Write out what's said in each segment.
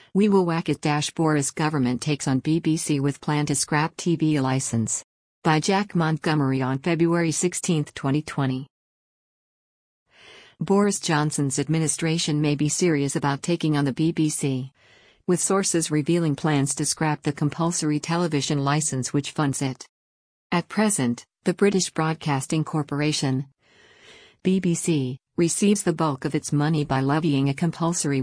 We will whack it. Boris government takes on BBC with plan to scrap TV license. By Jack Montgomery on February 16, 2020. Boris Johnson's administration may be serious about taking on the BBC, with sources revealing plans to scrap the compulsory television license which funds it. At present, the British Broadcasting Corporation, BBC, receives the bulk of its money by levying a compulsory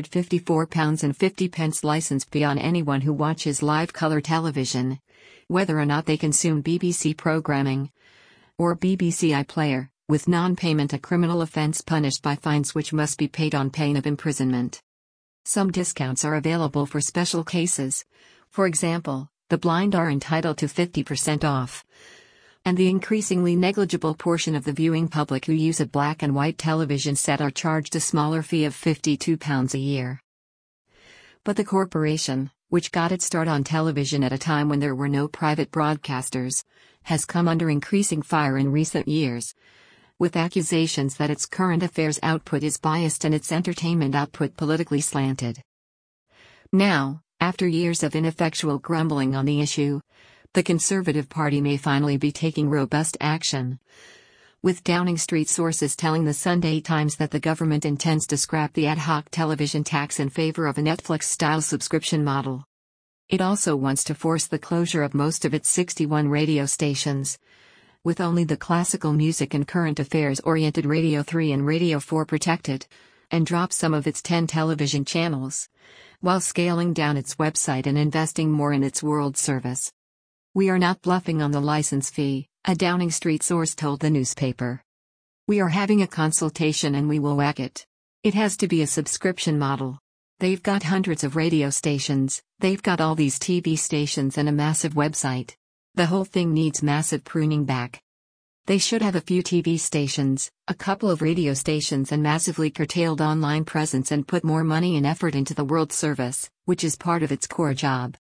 £154.50 license fee on anyone who watches live colour television, whether or not they consume BBC programming or BBC iPlayer, with non-payment a criminal offence punished by fines which must be paid on pain of imprisonment. Some discounts are available for special cases. For example, the blind are entitled to 50% off, and the increasingly negligible portion of the viewing public who use a black and white television set are charged a smaller fee of £52 a year. But the corporation, which got its start on television at a time when there were no private broadcasters, has come under increasing fire in recent years, with accusations that its current affairs output is biased and its entertainment output politically slanted. Now, after years of ineffectual grumbling on the issue, the Conservative Party may finally be taking robust action, with Downing Street sources telling the Sunday Times that the government intends to scrap the ad hoc television tax in favor of a Netflix-style subscription model. It also wants to force the closure of most of its 61 radio stations, with only the classical music and current affairs-oriented Radio 3 and Radio 4 protected, and drop some of its 10 television channels, while scaling down its website and investing more in its world service. "We are not bluffing on the license fee," a Downing Street source told the newspaper. "We are having a consultation and we will whack it. It has to be a subscription model. They've got hundreds of radio stations, they've got all these TV stations and a massive website. The whole thing needs massive pruning back. They should have a few TV stations, a couple of radio stations and massively curtailed online presence and put more money and effort into the world service, which is part of its core job."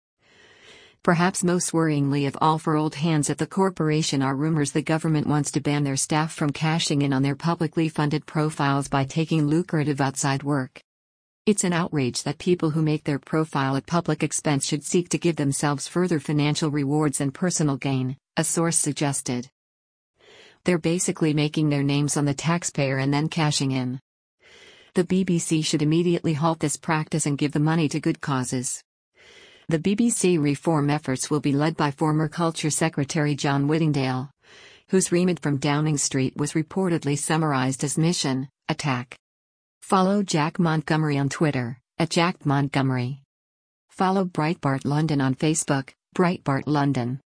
Perhaps most worryingly of all for old hands at the corporation are rumors the government wants to ban their staff from cashing in on their publicly funded profiles by taking lucrative outside work. It's an outrage that people who make their profile at public expense should seek to give themselves further financial rewards and personal gain, a source suggested. They're basically making their names on the taxpayer and then cashing in. The BBC should immediately halt this practice and give the money to good causes. The BBC reform efforts will be led by former Culture Secretary John Whittingdale, whose remit from Downing Street was reportedly summarised as Mission Attack. Follow Jack Montgomery on Twitter, @JackMontgomery. Follow Breitbart London on Facebook, Breitbart London.